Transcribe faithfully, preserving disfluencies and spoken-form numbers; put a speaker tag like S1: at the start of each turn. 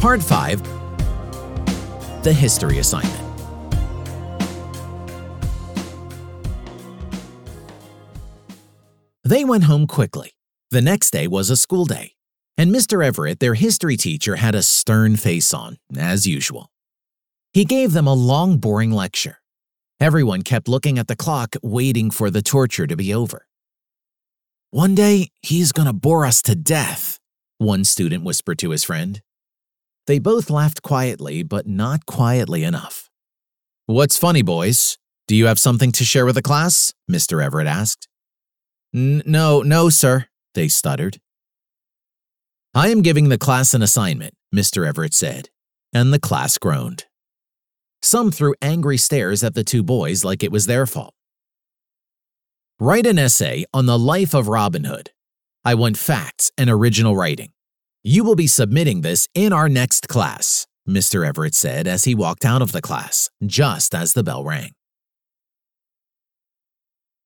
S1: Part five. The History Assignment. They went home quickly. The next day was a school day, and Mister Everett, their history teacher, had a stern face on, as usual. He gave them a long, boring lecture. Everyone kept looking at the clock, waiting for the torture to be over. "One day, he's gonna bore us to death," one student whispered to his friend. They both laughed quietly, but not quietly enough. "What's funny, boys? Do you have something to share with the class?" Mister Everett asked. N- no, no, sir," they stuttered. "I am giving the class an assignment," Mister Everett said, and the class groaned. Some threw angry stares at the two boys like it was their fault. "Write an essay on the life of Robin Hood. I want facts and original writing. You will be submitting this in our next class," Mister Everett said as he walked out of the class, just as the bell rang.